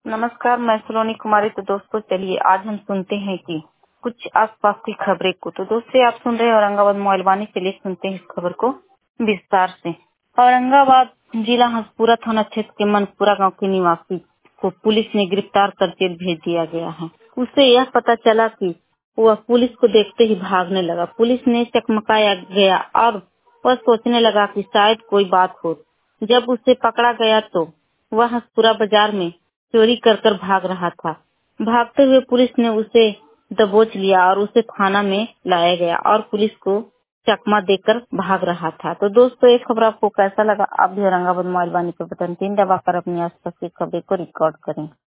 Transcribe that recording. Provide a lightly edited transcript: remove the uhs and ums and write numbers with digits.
नमस्कार, मैं सलोनी कुमारी। तो दोस्तों चलिए आज हम सुनते हैं कि कुछ आसपास की खबरें को। तो दोस्तों आप सुन रहे हैं औरंगाबाद मोबाइल वाणी। चलिए सुनते हैं इस खबर को विस्तार से। औरंगाबाद जिला हंसपुरा थाना क्षेत्र के मनपुरा गांव के निवासी को पुलिस ने गिरफ्तार कर जेल भेज दिया गया है। उसे यह पता चला कि वह पुलिस को देखते ही भागने लगा। पुलिस ने चकमकाया गया और वह सोचने लगा कि शायद कोई बात हो। जब उसे पकड़ा गया तो वह हंसपुरा बाजार में चोरी कर भाग रहा था। भागते हुए पुलिस ने उसे दबोच लिया और उसे थाना में लाया गया और पुलिस को चकमा देकर भाग रहा था। तो दोस्तों ये खबर आपको कैसा लगा? आप भी औरंगाबाद मोबाइल वाणी पर बटन 3 दबाकर अपने आसपास की खबरें को रिकॉर्ड करें।